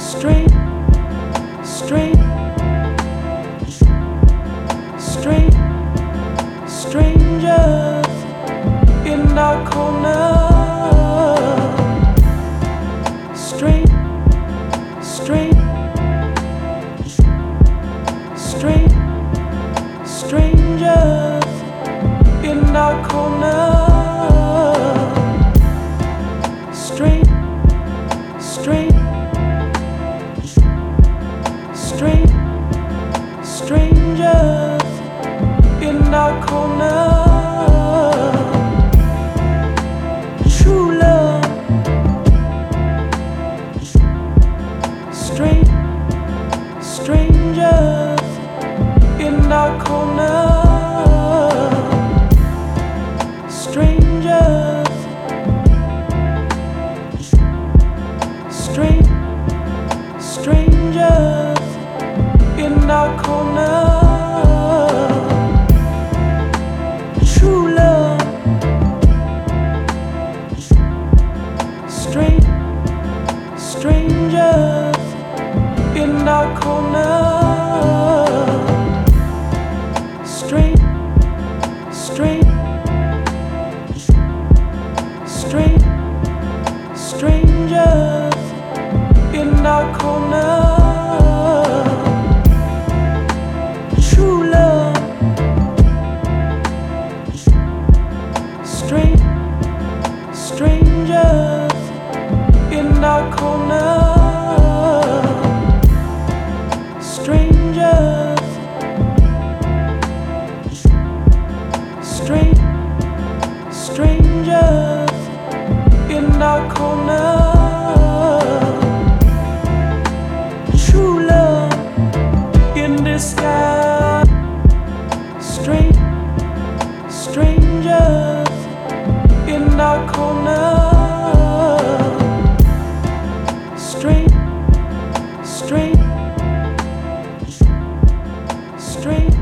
Strange, strange, strange, strangers in our corner. Strange, strange, strange, strangers in our corner. Strange, strange, strange, strangers in our corner. True love. Strange, strangers in our corner. Strangers. Strange, strangers in our corner. True love. Strange, strangers in our corner. Strange, strange, strange, strangers in our corner. True love. Strange, strangers in our corner. Strangers. Strange, strangers in our corner. True love in disguise. Strange, strangers in our corner. Strange, strange, strange.